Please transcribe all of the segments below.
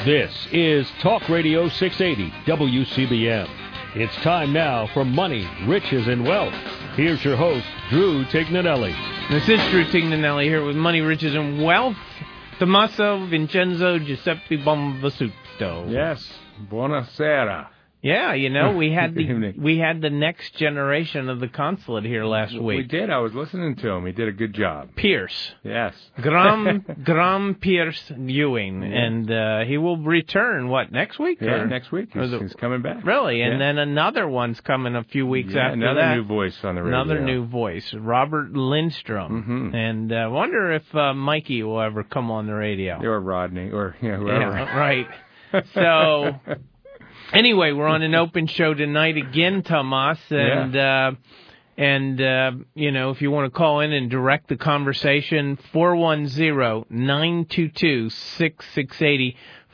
This is Talk Radio 680 WCBM. It's time now for Money, Riches, and Wealth. Here's your host, Drew Tignanelli. This is Drew Tignanelli here with Money, Riches, and Wealth. Tommaso Vincenzo Giuseppe Bonvasuto. Yes, buonasera. Yeah, you know, we had the next generation of the consulate here last week. We did. I was listening to him. He did a good job. Pierce. Yes. Graham Pierce Ewing. Yeah. And he will return, next week? Yeah, next week. He's coming back. Really? And then another one's coming a few weeks after that. Another new voice on the radio. Another new voice, Robert Lindstrom. Mm-hmm. And I wonder if Mikey will ever come on the radio. Or Rodney, or whoever. Yeah, right. So... Anyway, we're on an open show tonight again, Tomas, and you know, if you want to call in and direct the conversation, 410-922-6680,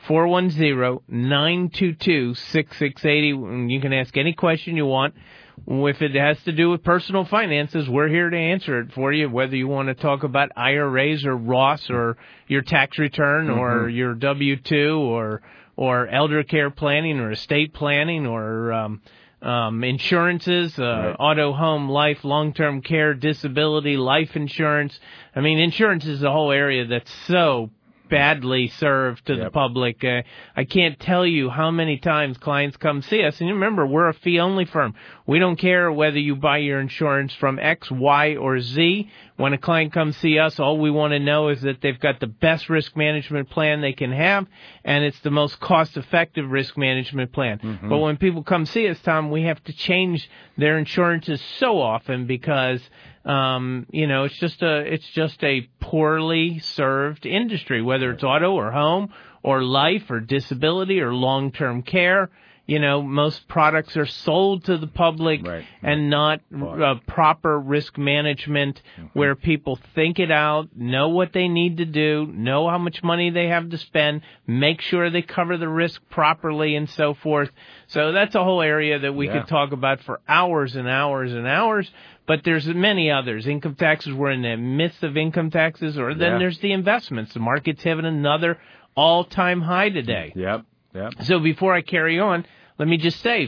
410-922-6680, and you can ask any question you want. If it has to do with personal finances, we're here to answer it for you, whether you want to talk about IRAs or Roths or your tax return or your W-2 or elder care planning or estate planning or insurances, auto, home, life, long-term care, disability, life insurance. I mean, insurance is a whole area that's so badly served to the public. I can't tell you how many times clients come see us. And remember, we're a fee-only firm. We don't care whether you buy your insurance from X, Y, or Z. When a client comes see us, all we want to know is that they've got the best risk management plan they can have, and it's the most cost-effective risk management plan. Mm-hmm. But when people come see us, Tom, we have to change their insurances so often because you know, it's just a poorly served industry, whether it's auto or home or life or disability or long-term care. You know, most products are sold to the public and not proper risk management where people think it out, know what they need to do, know how much money they have to spend, make sure they cover the risk properly and so forth. So that's a whole area that we could talk about for hours and hours and hours. But there's many others. Income taxes, we're in the midst of income taxes, or then there's the investments. The market's having another all-time high today. Yep. So before I carry on, let me just say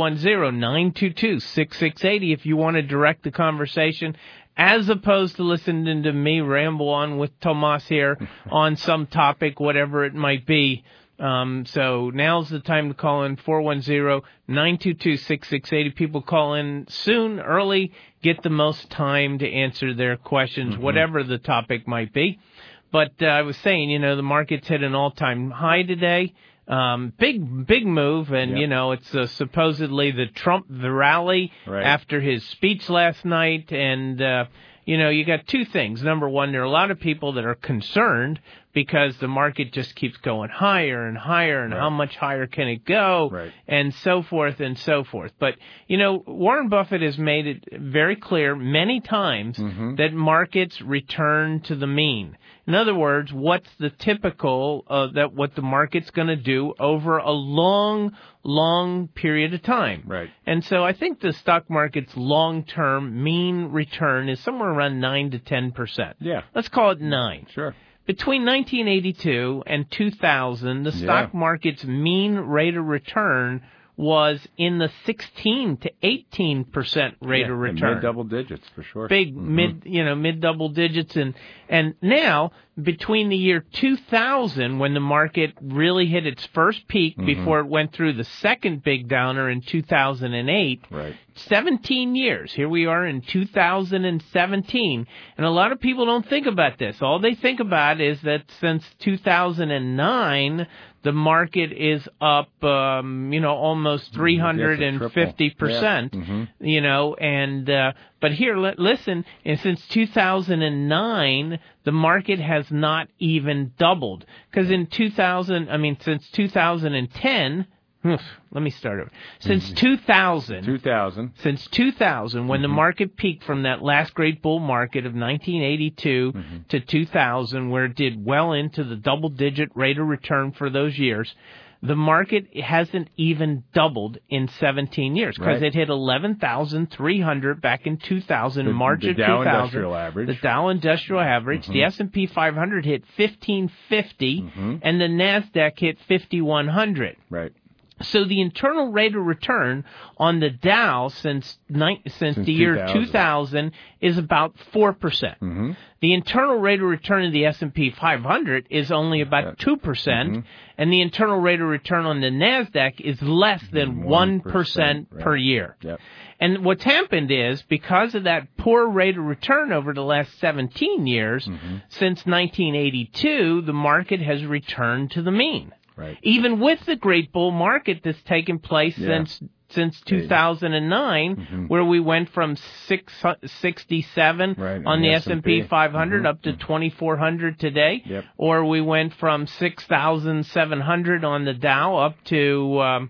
410-922-6680 if you want to direct the conversation, as opposed to listening to me ramble on with Tomas here on some topic, whatever it might be. So now's the time to call in, 410-922-6680. People call in soon, early, get the most time to answer their questions, whatever the topic might be. But I was saying, you know, the market's hit an all-time high today. Big move, and you know, it's supposedly the rally after his speech last night, and you know, you got two things. Number one, there are a lot of people that are concerned because the market just keeps going higher and higher, and how much higher can it go, and so forth and so forth. But, you know, Warren Buffett has made it very clear many times that markets return to the mean. In other words, what's the typical what the market's going to do over a long period of time. And so I think the stock market's long-term mean return is somewhere around 9 to 10%. Yeah. Let's call it 9. Sure. Between 1982 and 2000, the stock market's mean rate of return was in the 16 to 18% rate of return. Mid double digits for sure. Big mid double digits, and now between the year 2000, when the market really hit its first peak before it went through the second big downer in 2008, 17 years. Here we are in 2017, and a lot of people don't think about this. All they think about is that since 2009, the market is up, almost 350%, but here, listen, and since 2009, the market has not even doubled. Because since 2010, let me start over. Since 2000, when the market peaked from that last great bull market of 1982 to 2000, where it did well into the double-digit rate of return for those years, The market hasn't even doubled in 17 years because it hit 11,300 back in 2000, March of 2000. The Dow Industrial Average. The Dow Industrial Average. The S&P 500 hit 1550, and the NASDAQ hit 5100. Right. So the internal rate of return on the Dow since the year 2000 is about 4%. The internal rate of return of the S&P 500 is only about 2%, and the internal rate of return on the NASDAQ is less than 1% per year. Yep. And what's happened is, because of that poor rate of return over the last 17 years, since 1982, the market has returned to the mean. Right. Even with the great bull market that's taken place since 2009, where we went from 667 on the S&P 500 up to 2,400 today, or we went from 6,700 on the Dow up to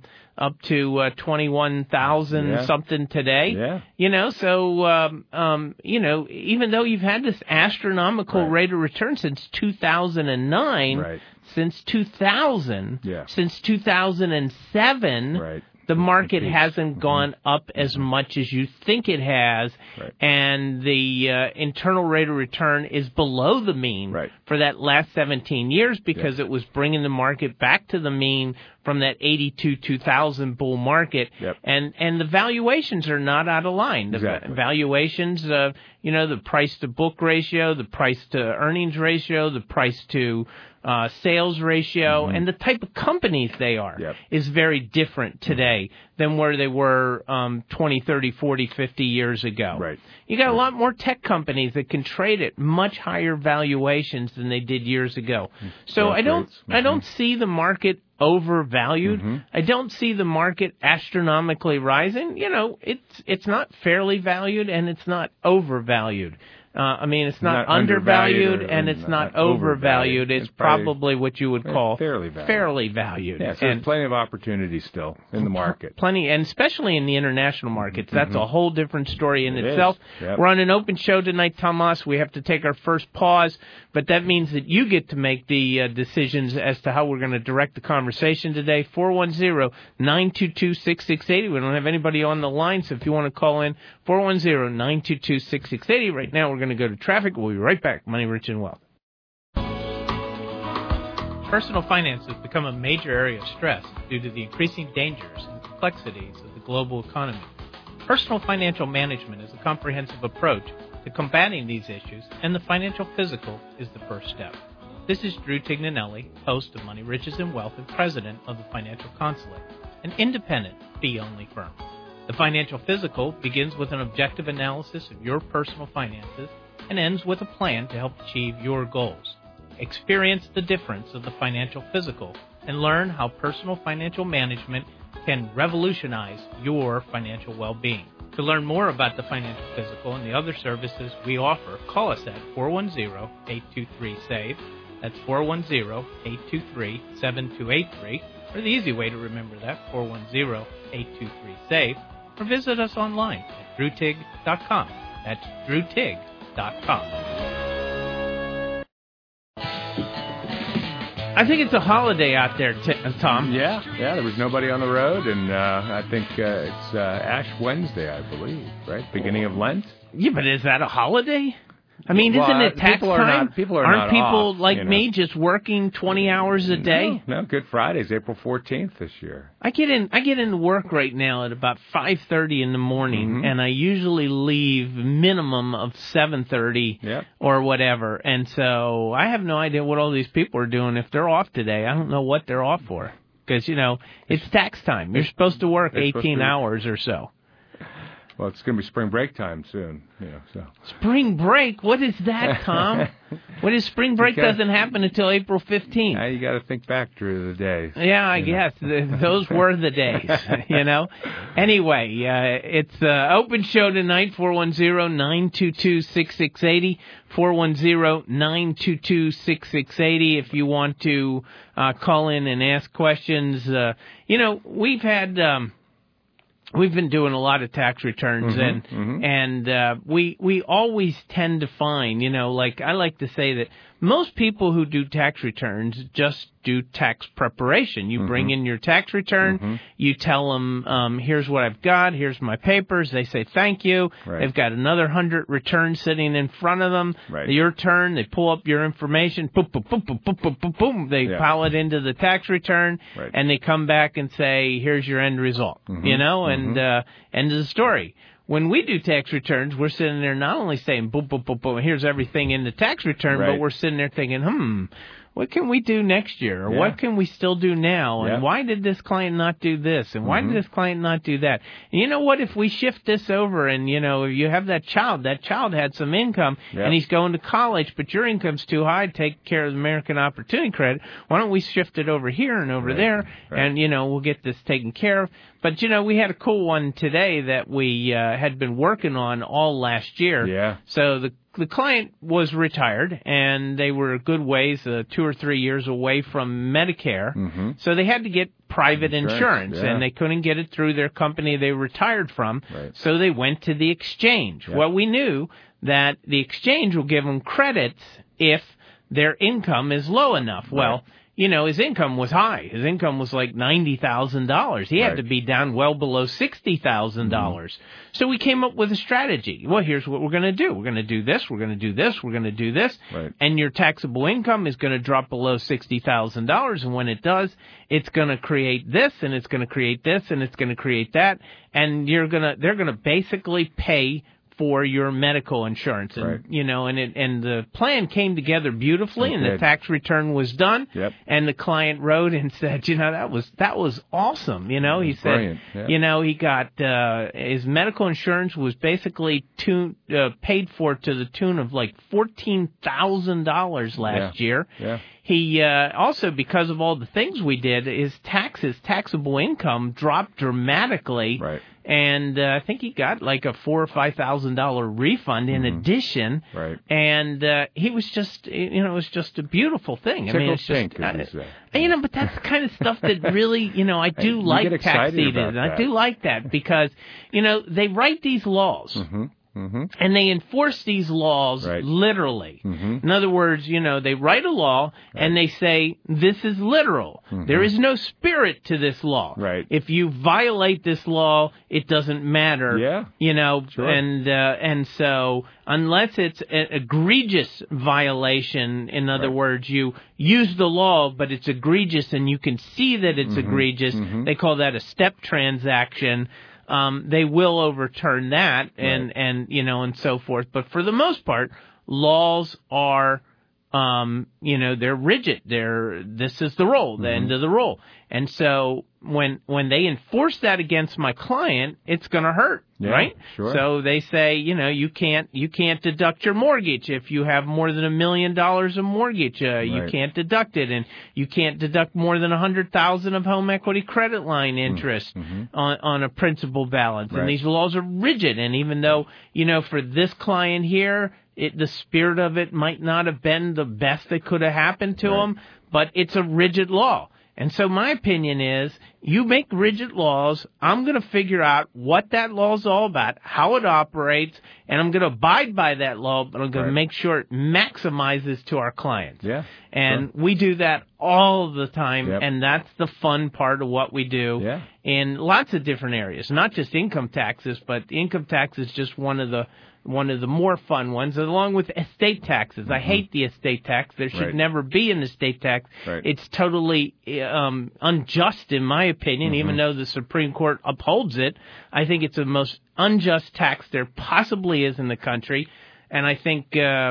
21,000 something today. You know, so you know, even though you've had this astronomical rate of return since 2009, since 2000, since 2007, the market hasn't gone up as much as you think it has, and the internal rate of return is below the mean for that last 17 years because it was bringing the market back to the mean from that 82-2000 bull market, and the valuations are not out of line. The valuations, you know, the price to book ratio, the price to earnings ratio, the price to sales ratio, and the type of companies they are is very different today than where they were 20, 30, 40, 50 years ago. You got a lot more tech companies that can trade at much higher valuations than they did years ago. So I don't see the market overvalued. I don't see the market astronomically rising. You know, it's not fairly valued and it's not overvalued. I mean, it's not undervalued and it's not overvalued. It's probably what you would call fairly valued. Yeah, so there's plenty of opportunity still in the market. Plenty, and especially in the international markets. That's a whole different story in itself. We're on an open show tonight, Tomas. We have to take our first pause, but that means that you get to make the decisions as to how we're going to direct the conversation today. 410-922-6680. We don't have anybody on the line, so if you want to call in, 410-922-6680. Right now, we're going to go to traffic. We'll be right back. Money, Rich, and Wealth. Personal finance has become a major area of stress due to the increasing dangers and complexities of the global economy. Personal financial management is a comprehensive approach to combating these issues, and the financial physical is the first step. This is Drew Tignanelli, host of Money, Riches, and Wealth and president of the Financial Consulate, an independent, fee-only firm. The financial physical begins with an objective analysis of your personal finances and ends with a plan to help achieve your goals. Experience the difference of the financial physical and learn how personal financial management can revolutionize your financial well-being. To learn more about the financial physical and the other services we offer, call us at 410-823-SAVE. That's 410-823-7283. Or the easy way to remember that, 410-823-SAVE. Or visit us online at drewtig.com. That's drewtig.com. I think it's a holiday out there, Tom. Yeah, there was nobody on the road, and I think it's Ash Wednesday, I believe, right? Beginning of Lent? Yeah, but is that a holiday? I mean, isn't it tax time? Aren't people off, like me just working 20 hours a day? No, Good Friday's April 14th this year. I get into work right now at about 5:30 in the morning, and I usually leave minimum of 7:30 or whatever. And so I have no idea what all these people are doing if they're off today. I don't know what they're off for because, you know, it's tax time. You're supposed to work 18 hours or so. Well, it's going to be spring break time soon, you know. So spring break? What is that, Tom? What is spring break? Doesn't happen until April 15th. Now you got to think back through the days. Yeah, I guess those were the days. You know. Anyway, it's open show tonight. 410-922-6680. 410-922-6680. If you want to call in and ask questions, you know, we've had. we've been doing a lot of tax returns, and we always tend to find, like I like to say that most people who do tax returns just do tax preparation. You bring in your tax return, you tell them, here's what I've got, here's my papers. They say thank you. Right. They've got another 100 returns sitting in front of them. Right. Your turn. They pull up your information. Boom, boom, boom, boom, boom, boom, boom, boom. They pile it into the tax return, Right. and they come back and say, here's your end result. And end of the story. When we do tax returns, we're sitting there not only saying, boom, boom, boom, boom, here's everything in the tax return, Right. but we're sitting there thinking, what can we do next year? Or what can we still do now? And why did this client not do this? And why did this client not do that? And you know what? If we shift this over and, you have that child had some income and he's going to college, but your income's too high to take care of the American Opportunity Credit, why don't we shift it over here and over there? Right. And, we'll get this taken care of. But, we had a cool one today that we had been working on all last year. Yeah. So the client was retired, and they were a good ways, 2 or 3 years away from Medicare. So they had to get private insurance, and they couldn't get it through their company they retired from. Right. So they went to the exchange. Well, we knew that the exchange will give them credits if their income is low enough. Well, his income was high. His income was like $90,000. He had to be down well below $60,000. So we came up with a strategy. Well, here's what we're going to do. We're going to do this. We're going to do this. We're going to do this. Right. And your taxable income is going to drop below $60,000. And when it does, it's going to create this, and it's going to create this, and it's going to create that. And they're going to basically pay for your medical insurance, and and the plan came together beautifully, and the tax return was done, and the client wrote and said, that was awesome. He said, he got his medical insurance was basically paid for to the tune of like $14,000 last year. Yeah. He also, because of all the things we did, his taxable income dropped dramatically. Right. And I think he got like a $4,000 or $5,000 refund in addition. Right. And he was just, it was just a beautiful thing. I mean, it's just, but that's the kind of stuff that really, I do like tax season. I do like that because, they write these laws. And they enforce these laws literally. In other words, they write a law and they say, this is literal. There is no spirit to this law. Right. If you violate this law, it doesn't matter. Yeah. Sure. And so unless it's an egregious violation, in other words, you use the law, but it's egregious and you can see that it's egregious, they call that a step transaction. They will overturn that and so forth. But for the most part, laws are, they're rigid. This is the rule, the end of the rule. And so when they enforce that against my client, it's going to hurt, right? Sure. So they say, you can't deduct your mortgage if you have more than $1 million of mortgage. You can't deduct it, and you can't deduct more than $100,000 of home equity credit line interest on a principal balance. And these laws are rigid. And even though, for this client here, the spirit of it might not have been the best that could have happened to him, but it's a rigid law. And so my opinion is, you make rigid laws, I'm going to figure out what that law is all about, how it operates, and I'm going to abide by that law, but I'm going to make sure it maximizes to our clients. Yeah. And we do that all the time, and that's the fun part of what we do in lots of different areas, not just income taxes, but income tax is just one of the more fun ones, along with estate taxes. I hate the estate tax. There should never be an estate tax. It's totally unjust, in my opinion, even though the Supreme Court upholds it. I think it's the most unjust tax there possibly is in the country. And I think,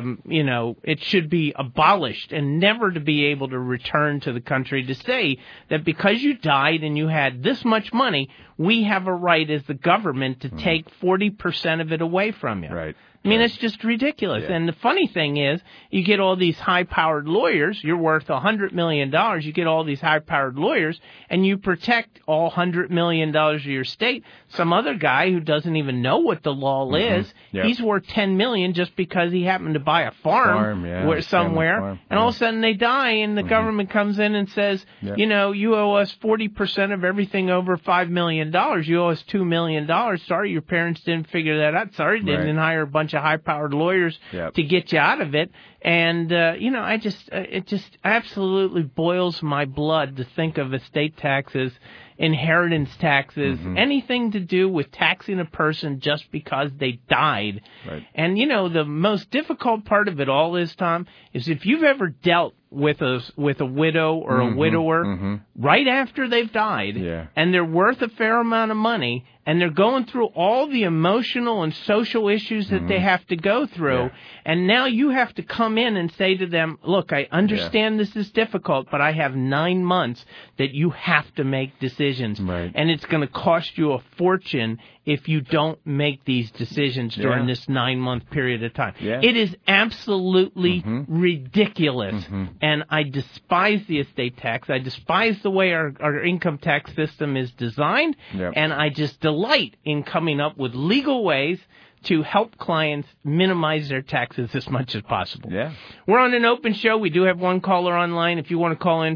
it should be abolished and never to be able to return to the country to say that because you died and you had this much money, we have a right as the government to take 40% of it away from you. Right. I mean, it's just ridiculous. Yeah. And the funny thing is, you get all these high-powered lawyers. You're worth $100 million. You get all these high-powered lawyers, and you protect all $100 million of your state. Some other guy who doesn't even know what the law is, he's worth $10 million just because he happened to buy a farm somewhere. Farm. And all of a sudden they die, and the government comes in and says, you know, you owe us 40% of everything over $5 million. You owe us $2 million. Sorry, your parents didn't figure that out. Sorry, they didn't hire a bunch of high-powered lawyers to get you out of it. And, you know, it just absolutely boils my blood to think of estate taxes, inheritance taxes, anything to do with taxing a person just because they died. Right. And, you know, the most difficult part of it all is, Tom, is if you've ever dealt with a widow or a widower right after they've died, and they're worth a fair amount of money, and they're going through all the emotional and social issues that they have to go through, and now you have to come in and say to them, look, I understand this is difficult, but I have 9 months that you have to make decisions, and it's going to cost you a fortune if you don't make these decisions during this 9-month period of time. It is absolutely ridiculous. And I despise the estate tax. I despise the way our income tax system is designed. And I just delight in coming up with legal ways to help clients minimize their taxes as much as possible. We're on an open show. We do have one caller online. If you want to call in,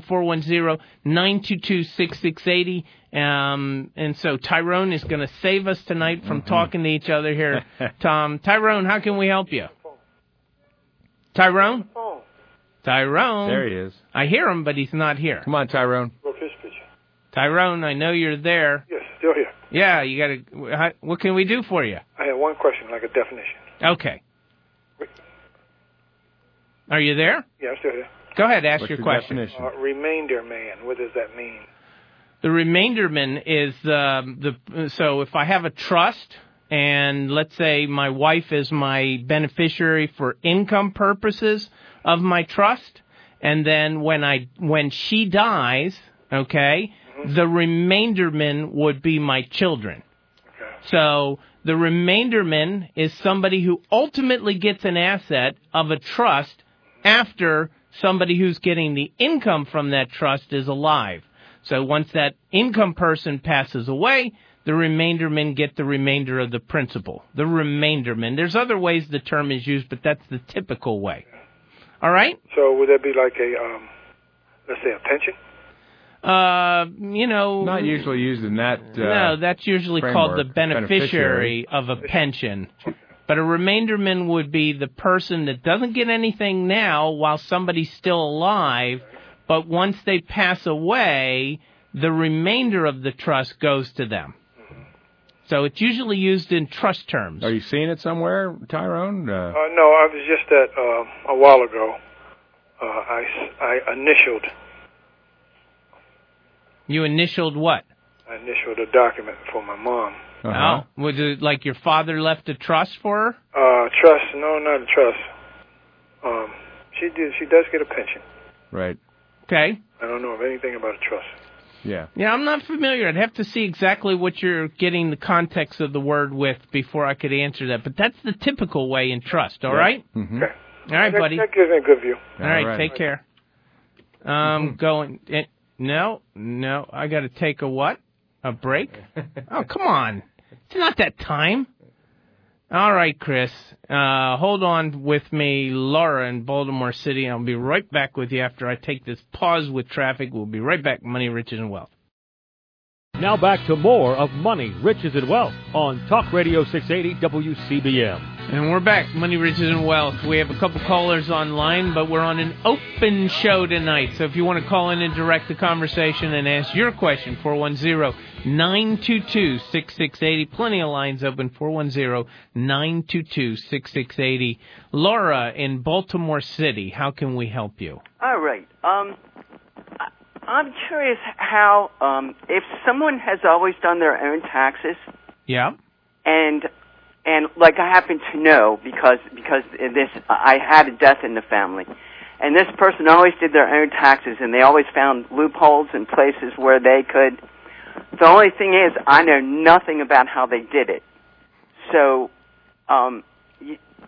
410-922-6680. And so Tyrone is going to save us tonight from talking to each other here. Tom, Tyrone, how can we help you? Tyrone? Tyrone. There he is. I hear him, but he's not here. Come on, Tyrone. Tyrone, I know you're there. Yes, still here. Yeah, you got to. What can we do for you? I have one question, like a definition. Okay. Are you there? Yeah, I'm still here. Go ahead, ask your question. Remainder man. What does that mean? The remainderman is so if I have a trust, and let's say my wife is my beneficiary for income purposes of my trust, and then when she dies, okay, the remainderman would be my children. Okay. So the remainderman is somebody who ultimately gets an asset of a trust after somebody who's getting the income from that trust is alive. So once that income person passes away, the remaindermen get the remainder of the principal. The remaindermen. There's other ways the term is used, but that's the typical way. All right? So would that be like a, let's say, a pension? You know... Not usually used in that no, that's usually called the beneficiary of a pension. But a remainderman would be the person that doesn't get anything now while somebody's still alive, but once they pass away, the remainder of the trust goes to them. So it's usually used in trust terms. Are you seeing it somewhere, Tyrone? No, I was just at a while ago. I initialed. You initialed what? I initialed a document for my mom. Oh, was it like your father left a trust for her? Trust? No, not a trust. She does get a pension. Right. Okay. I don't know of anything about a trust. Yeah, I'm not familiar. I'd have to see exactly what you're getting the context of the word with before I could answer that. But that's the typical way in trust, all right? Mm-hmm. Okay. All right, buddy. That gives me a good view. All right, take care. Going... No, I got to take a what? A break? Oh, come on. It's not that time. All right, Chris. Hold on with me, Laura in Baltimore City. I'll be right back with you after I take this pause with traffic. We'll be right back. Money, Riches, and Wealth. Now back to more of Money, Riches, and Wealth on Talk Radio 680 WCBM. And we're back, Money, Riches, and Wealth. We have a couple callers online, but we're on an open show tonight. So if you want to call in and direct the conversation and ask your question, 410-922-6680. Plenty of lines open, 410-922-6680. Laura in Baltimore City, how can we help you? All right. I'm curious how, if someone has always done their own taxes, and like I happen to know because this I had a death in the family, and this person always did their own taxes, and they always found loopholes and places where they could. The only thing is, I know nothing about how they did it. So,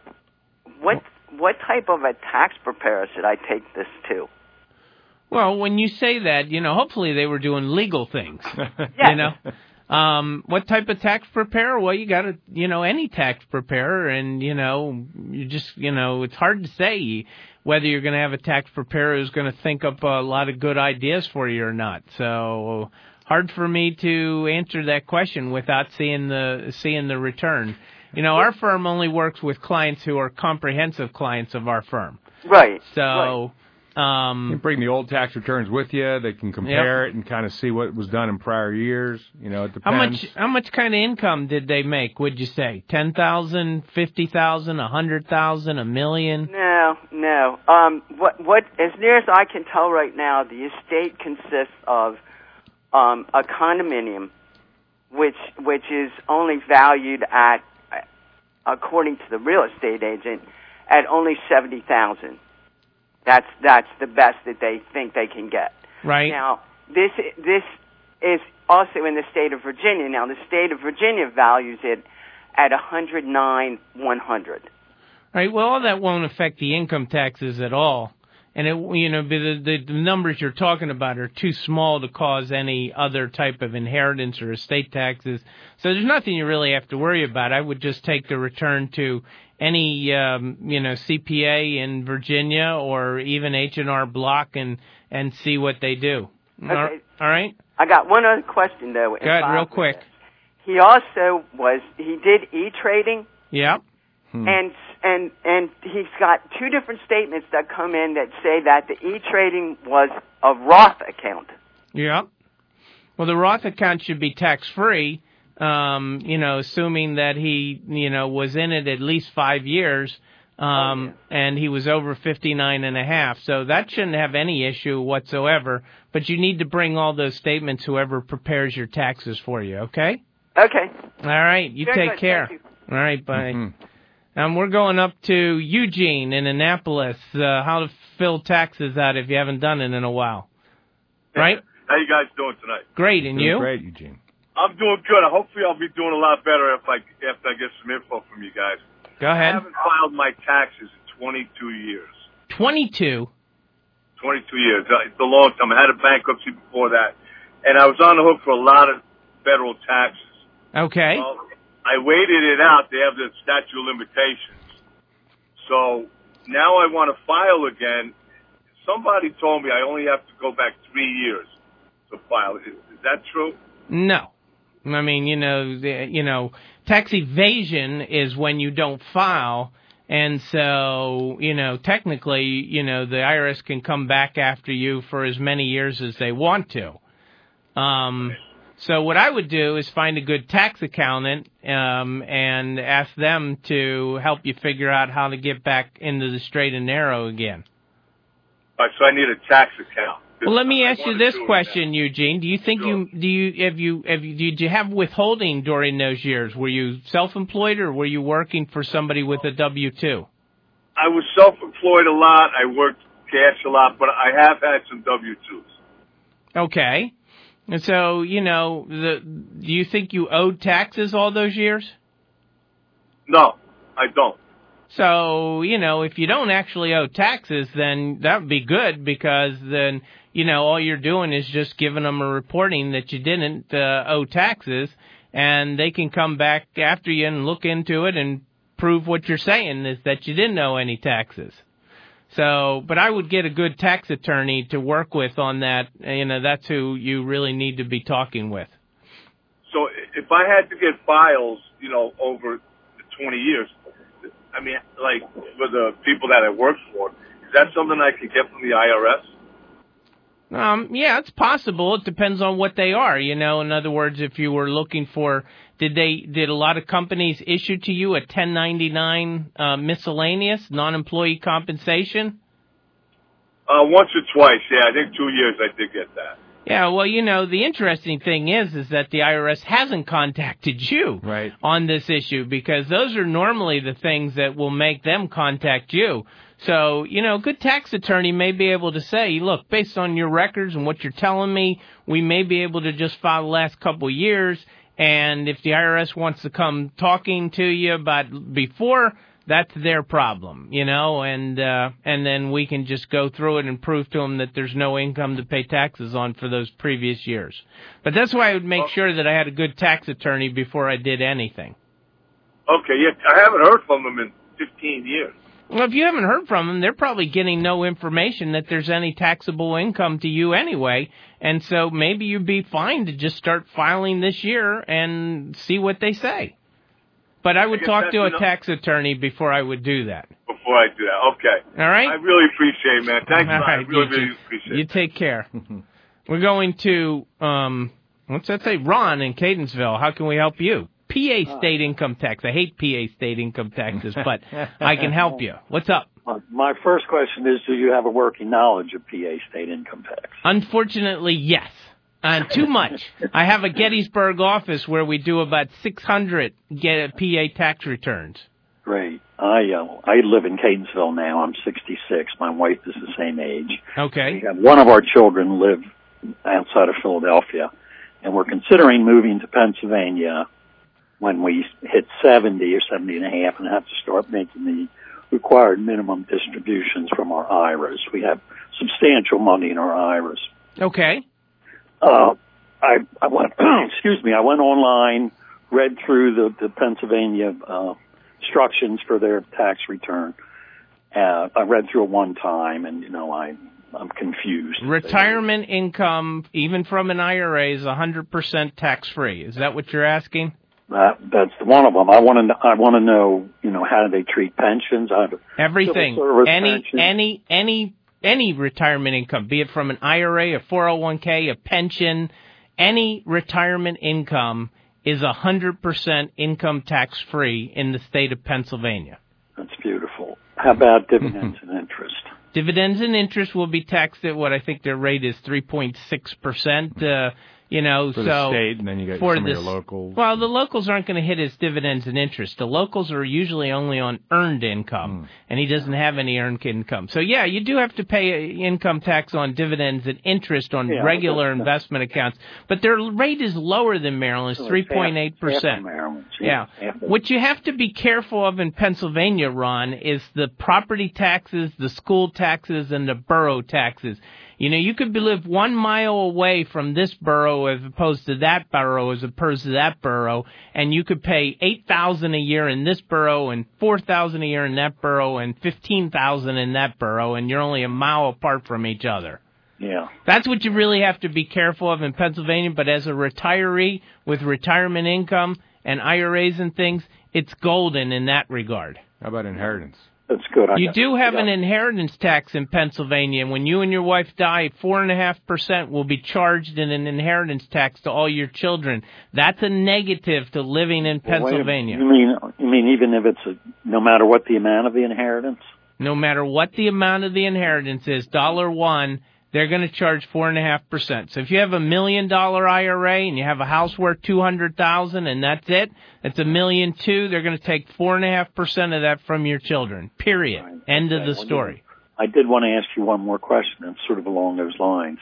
what type of a tax preparer should I take this to? Well, when you say that, hopefully they were doing legal things. Yeah. What type of tax preparer? Well, you got to, any tax preparer, and, you just, it's hard to say whether you're going to have a tax preparer who's going to think up a lot of good ideas for you or not. So hard for me to answer that question without seeing the return. Our firm only works with clients who are comprehensive clients of our firm. Right. So. Right. You can bring the old tax returns with you. They can compare it and kind of see what was done in prior years. It depends. How much kind of income did they make? Would you say 10,000, 50,000, 100,000, $1 million? No. What? As near as I can tell right now, the estate consists of a condominium, which is only valued at, according to the real estate agent, at only $70,000. That's the best that they think they can get. Right. Now, this is also in the state of Virginia. Now, the state of Virginia values it at $109,100. Right. Well, all that won't affect the income taxes at all, and the numbers you're talking about are too small to cause any other type of inheritance or estate taxes. So there's nothing you really have to worry about. I would just take the return to any CPA in Virginia or even H&R Block and see what they do. Okay. All right. I got one other question though. Go ahead, real quick. He did e-trading. Yeah. And he's got two different statements that come in that say that the e-trading was a Roth account. Yeah. Well, the Roth account should be tax-free. Assuming that he, was in it at least 5 years, and he was over 59 and a half. So that shouldn't have any issue whatsoever. But you need to bring all those statements, whoever prepares your taxes for you, okay? Okay. All right. You Very take good. care. Thank you. All right, bye. We're going up to Eugene in Annapolis. How to fill taxes out if you haven't done it in a while. Right? How you guys doing tonight? Great, and you? Great, Eugene. I'm doing good. Hopefully I'll be doing a lot better after I get some info from you guys. Go ahead. I haven't filed my taxes in 22 years. 22? 22 years. It's a long time. I had a bankruptcy before that. And I was on the hook for a lot of federal taxes. Okay. Well, I waited it out. They have the statute of limitations. So now I want to file again. Somebody told me I only have to go back 3 years to file. Is that true? No. I mean, tax evasion is when you don't file, and so, technically, the IRS can come back after you for as many years as they want to. So what I would do is find a good tax accountant and ask them to help you figure out how to get back into the straight and narrow again. All right, so I need a tax account. Well, let me ask you this question, Eugene. Do you think did you have withholding during those years? Were you self-employed or were you working for somebody with a W-2? I was self-employed a lot. I worked cash a lot, but I have had some W-2s. Okay. And so, do you think you owed taxes all those years? No, I don't. So, if you don't actually owe taxes, then that would be good because then, all you're doing is just giving them a reporting that you didn't owe taxes, and they can come back after you and look into it and prove what you're saying is that you didn't owe any taxes. So, but I would get a good tax attorney to work with on that. That's who you really need to be talking with. So if I had to get files, over the 20 years, I mean, like for the people that I work for, is that something I could get from the IRS? Yeah, it's possible. It depends on what they are. In other words, if you were looking for, did a lot of companies issue to you a 1099 miscellaneous non-employee compensation? Once or twice, yeah. I think 2 years I did get that. Yeah, well, the interesting thing is that the IRS hasn't contacted you on this issue because those are normally the things that will make them contact you. So, a good tax attorney may be able to say, look, based on your records and what you're telling me, we may be able to just file the last couple of years, and if the IRS wants to come talking to you about before, That's their problem, and then we can just go through it and prove to them that there's no income to pay taxes on for those previous years. But that's why I would make sure that I had a good tax attorney before I did anything. Okay, yeah, I haven't heard from them in 15 years. Well, if you haven't heard from them, they're probably getting no information that there's any taxable income to you anyway, and so maybe you'd be fine to just start filing this year and see what they say. But I would talk to a tax attorney before I would do that. Before I do that, okay. All right? I really appreciate it, man. Thanks, All right, I really appreciate it. You take care. We're going to, what's that say? Ron in Catonsville. How can we help you? PA state income tax. I hate PA state income taxes, but I can help you. What's up? My first question is, do you have a working knowledge of PA state income tax? Unfortunately, yes. Too much. I have a Gettysburg office where we do about 600 PA tax returns. Great. I live in Catonsville now. I'm 66. My wife is the same age. Okay. One of our children live outside of Philadelphia, and we're considering moving to Pennsylvania when we hit 70 or 70 and a half and have to start making the required minimum distributions from our IRAs. We have substantial money in our IRAs. Okay. I went, I went online, read through the Pennsylvania instructions for their tax return. I read through it one time, and I'm confused. Retirement income, even from an IRA, is 100% tax free. Is that what you're asking? That's one of them. I want to know, how do they treat pensions? Everything. Any retirement income, be it from an IRA, a 401k, a pension, any retirement income is 100% income tax free in the state of Pennsylvania. That's beautiful. How about dividends and interest? Dividends and interest will be taxed at what I think their rate is 3.6%. For the state, and then you get some of your locals. Well, the locals aren't going to hit his dividends and interest. The locals are usually only on earned income, and he doesn't have any earned income. So, yeah, you do have to pay income tax on dividends and interest on regular investment accounts, but their rate is lower than Maryland's, 3.8%. Yeah. What you have to be careful of in Pennsylvania, Ron, is the property taxes, the school taxes, and the borough taxes. You could live 1 mile away from this borough as opposed to that borough as opposed to that borough, and you could pay $8,000 a year in this borough and $4,000 a year in that borough and $15,000 in that borough, and you're only a mile apart from each other. Yeah. That's what you really have to be careful of in Pennsylvania, but as a retiree with retirement income and IRAs and things, it's golden in that regard. How about inheritance? That's good. You do have an inheritance tax in Pennsylvania. When you and your wife die, 4.5% will be charged in an inheritance tax to all your children. That's a negative to living in Pennsylvania. You mean even if it's no matter what the amount of the inheritance? No matter what the amount of the inheritance is, $1, they're going to charge 4.5%. So if you have $1 million IRA and you have a house worth $200,000 and that's it, that's $1.2 million. They're going to take 4.5% of that from your children. Period. Right. End of the story. I did want to ask you one more question. That's sort of along those lines.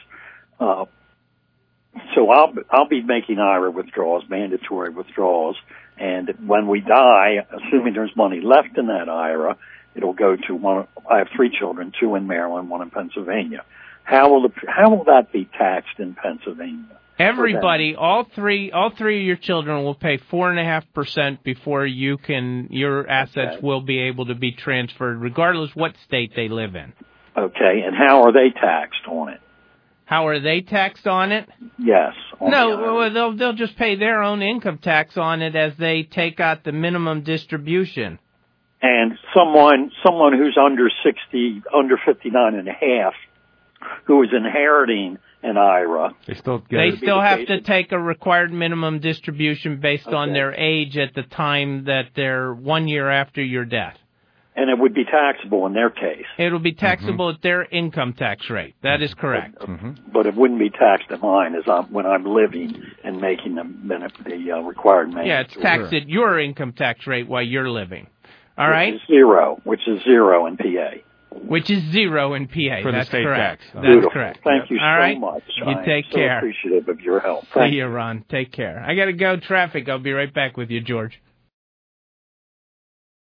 So I'll be making IRA withdrawals, mandatory withdrawals, and when we die, assuming there's money left in that IRA, it'll go to one. I have 3 children, 2 in Maryland, 1 in Pennsylvania. How will that be taxed in Pennsylvania? Everybody, all three of your children will pay 4.5% before your assets will be able to be transferred, regardless what state they live in. Okay, and how are they taxed on it? How are they taxed on it? Yes. No, they'll just pay their own income tax on it as they take out the minimum distribution. And someone who's under 60, under 59 and a half, who is inheriting an IRA. They still have to take a required minimum distribution based on their age at the time that they're 1 year after your death. And it would be taxable in their case. It'll be taxable at their income tax rate. That is correct. But it wouldn't be taxed at mine when I'm living and making the required maintenance. Yeah, it's taxed at your income tax rate while you're living. All right? Which is zero in PA. Which is 0 in PA. For That's the state correct. tax. That's Beautiful. correct. Thank you so much. You take care. So appreciative of your help. See you, Ron. Take care. I got to go. Traffic. I'll be right back with you, George.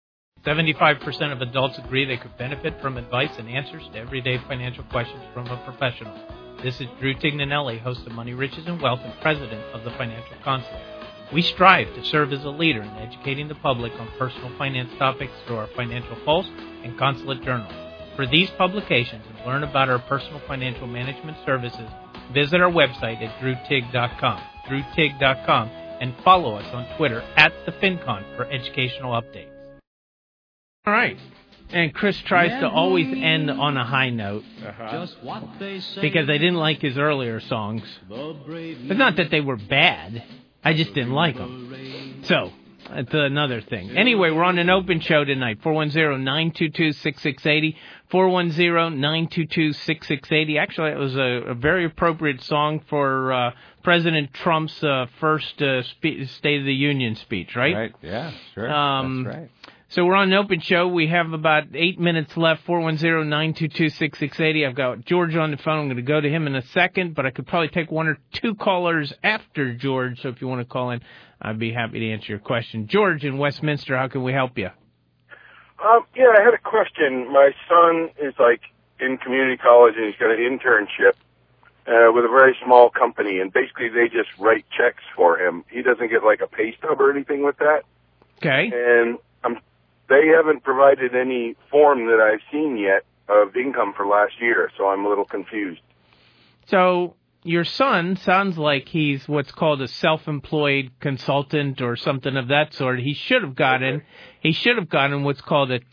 75% of adults agree they could benefit from advice and answers to everyday financial questions from a professional. This is Drew Tignanelli, host of Money, Riches, and Wealth and president of the Financial Consulate. We strive to serve as a leader in educating the public on personal finance topics through our Financial Pulse and Consulate Journal. For these publications and learn about our personal financial management services, visit our website at drewtig.com, and follow us on Twitter at TheFinCon for educational updates. All right. And Chris tries to always end on a high note because I didn't like his earlier songs. It's not that they were bad. I just didn't like them. So, that's another thing. Anyway, we're on an open show tonight, 410-922-6680, 410-922-6680. Actually, it was a very appropriate song for President Trump's first State of the Union speech, right? Right, yeah, sure. That's right. So we're on an open show. We have about 8 minutes left, 410-922-6680. I've got George on the phone. I'm going to go to him in a second, but I could probably take one or two callers after George. So if you want to call in, I'd be happy to answer your question. George in Westminster, how can we help you? Yeah, I had a question. My son is in community college and he's got an internship with a very small company, and basically they just write checks for him. He doesn't get a pay stub or anything with that. Okay. And they haven't provided any form that I've seen yet of income for last year, so I'm a little confused. So your son sounds like he's what's called a self-employed consultant or something of that sort. He should have gotten what's called a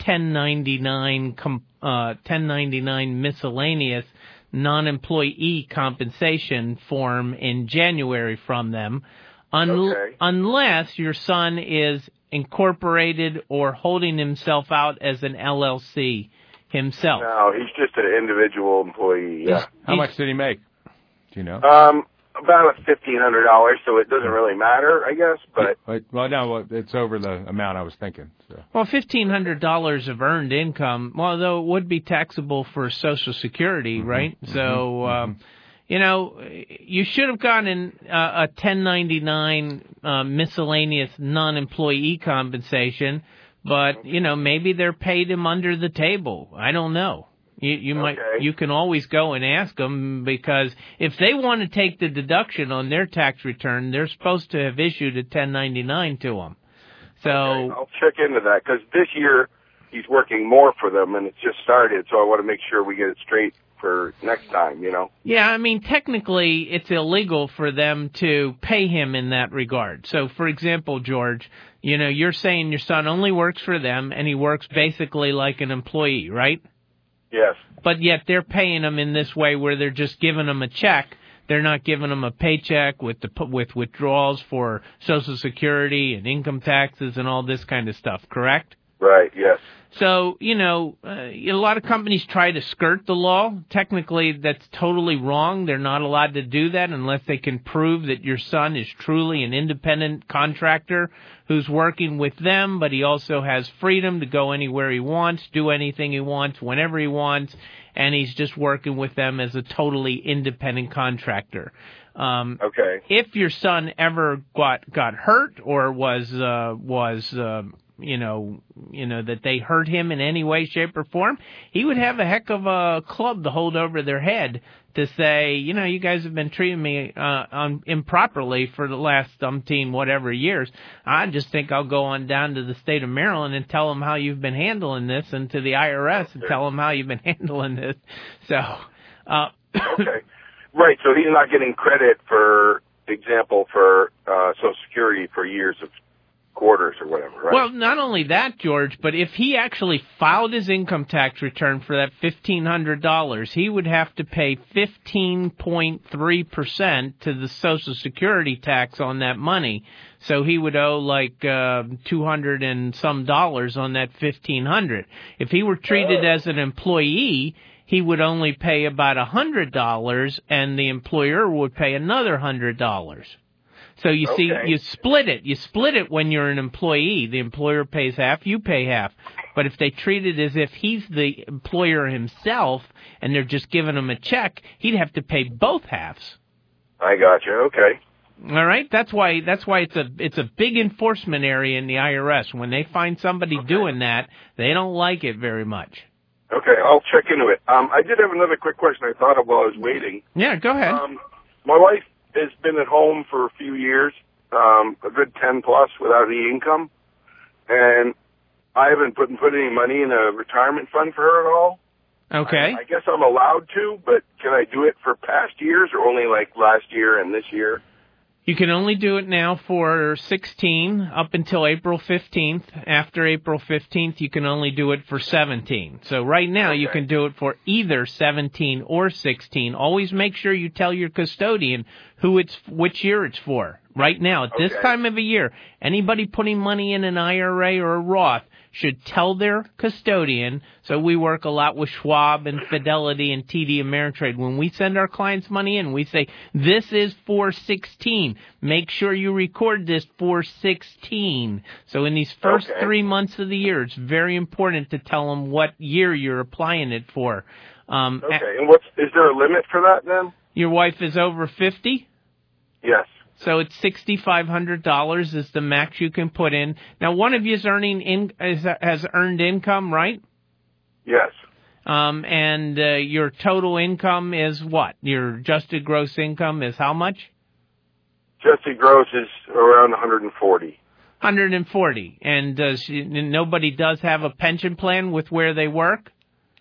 1099 miscellaneous non-employee compensation form in January from them, unless your son is incorporated or holding himself out as an LLC himself. No, he's just an individual employee. Yeah. How much did he make? Do you know? About $1,500, so it doesn't really matter, I guess. But no, it's over the amount I was thinking. So. Well, $1,500 of earned income, though it would be taxable for Social Security, right? So. You should have gotten a 1099 miscellaneous non-employee compensation, but maybe they're paid him under the table. I don't know. You can always go and ask them, because if they want to take the deduction on their tax return, they're supposed to have issued a 1099 to them. So I'll check into that, because this year he's working more for them and it's just started, so I want to make sure we get it straight for next time, Yeah, I mean, technically, it's illegal for them to pay him in that regard. So, for example, George, you're saying your son only works for them, and he works basically like an employee, right? Yes. But yet they're paying him in this way where they're just giving him a check. They're not giving him a paycheck with withdrawals for Social Security and income taxes and all this kind of stuff, correct? Right, yes. So, a lot of companies try to skirt the law. Technically, that's totally wrong. They're not allowed to do that unless they can prove that your son is truly an independent contractor who's working with them, but he also has freedom to go anywhere he wants, do anything he wants, whenever he wants, and he's just working with them as a totally independent contractor. If your son ever got hurt or was that they hurt him in any way, shape, or form, he would have a heck of a club to hold over their head to say, you guys have been treating me improperly for the last whatever years. I just think I'll go on down to the state of Maryland and tell them how you've been handling this, and to the IRS and tell them how you've been handling this. So, okay. Right, so he's not getting credit, for example, for Social Security for years of quarters or whatever, right? Well, not only that, George, but if he actually filed his income tax return for that $1,500, he would have to pay 15.3% to the Social Security tax on that money. So he would owe $200 and some on that $1,500. If he were treated as an employee, he would only pay about $100, and the employer would pay another $100. So you see, you split it. You split it when you're an employee. The employer pays half, you pay half. But if they treat it as if he's the employer himself and they're just giving him a check, he'd have to pay both halves. I got you. Okay. All right, that's why it's a big enforcement area in the IRS. When they find somebody doing that, they don't like it very much. Okay, I'll check into it. I did have another quick question I thought of while I was waiting. Yeah, go ahead. My wife has been at home for a few years, a good 10 plus without any income, and I haven't put any money in a retirement fund for her at all. Okay. I guess I'm allowed to, but can I do it for past years or only like last year and this year? You can only do it now for 16 up until April 15th. After April 15th, you can only do it for 17. So right now, you can do it for either 17 or 16. Always make sure you tell your custodian which year it's for. Right now, at this time of the year, anybody putting money in an IRA or a Roth should tell their custodian. So we work a lot with Schwab and Fidelity and TD Ameritrade. When we send our clients money in, we say, this is for 16. Make sure you record this for 16. So in these first 3 months of the year, it's very important to tell them what year you're applying it for. And is there a limit for that then? Your wife is over 50? Yes. So it's $6,500 is the max you can put in. Now, one of you is has earned income, right? Yes. And your total income is what? Your adjusted gross income is how much? Adjusted gross is around 140. 140. And nobody does have a pension plan with where they work?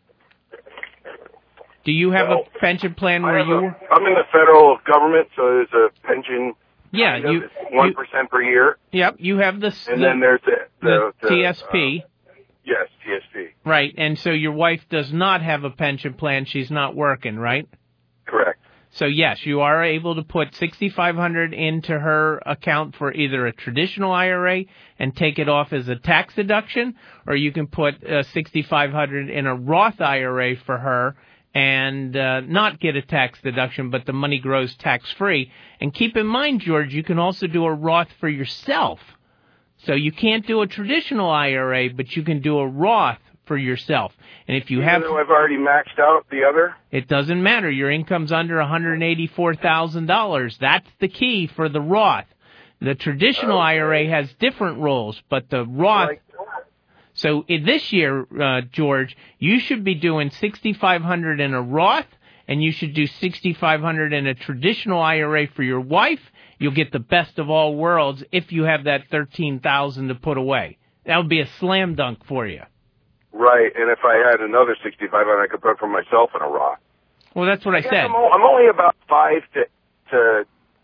Do you have a pension plan where you work? I'm in the federal government, so there's a pension. Yeah, you 1% per year. Yep, you have then there's the TSP. Yes, TSP. Right, and so your wife does not have a pension plan. She's not working, right? Correct. So yes, you are able to put $6,500 into her account for either a traditional IRA and take it off as a tax deduction, or you can put $6,500 in a Roth IRA for her and not get a tax deduction, but the money grows tax-free. And keep in mind, George, you can also do a Roth for yourself. So you can't do a traditional IRA, but you can do a Roth for yourself. And if you Even though I've already maxed out the other? It doesn't matter. Your income's under $184,000. That's the key for the Roth. The traditional IRA has different rules, but the Roth... So this year, George, you should be doing $6,500 in a Roth, and you should do $6,500 in a traditional IRA for your wife. You'll get the best of all worlds if you have that $13,000 to put away. That would be a slam dunk for you. Right, and if I had another $6,500, I could put for myself in a Roth. Well, that's what I said. I'm only about 5 to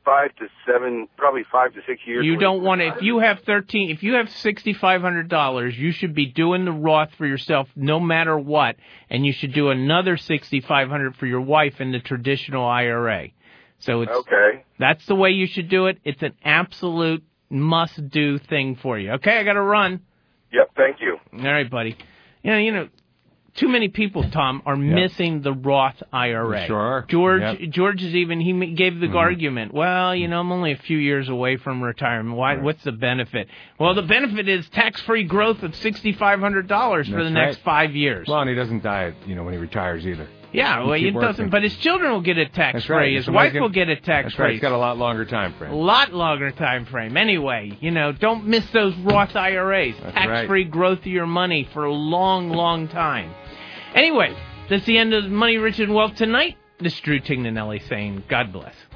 7, probably 5 to 6 years. You don't want to. If you have $6,500, you should be doing the Roth for yourself no matter what, and you should do another $6,500 for your wife in the traditional IRA. So that's the way you should do it. It's an absolute must-do thing for you. Okay, I got to run. Yep, thank you. All right, buddy. You know, too many people, Tom, are missing the Roth IRA. They sure are. George is he gave the argument, well, I'm only a few years away from retirement. What's the benefit? Well, the benefit is tax-free growth of $6,500 for the next 5 years. Well, and he doesn't die, when he retires either. Yeah, well, it doesn't, but his children will get it tax-free. Right. His wife will get it tax-free. That's right. He's got a lot longer time frame. A lot longer time frame. Anyway, don't miss those Roth IRAs. Tax-free growth of your money for a long, long time. Anyway, that's the end of Money, Rich, and Wealth tonight. This is Drew Tignanelli saying God bless.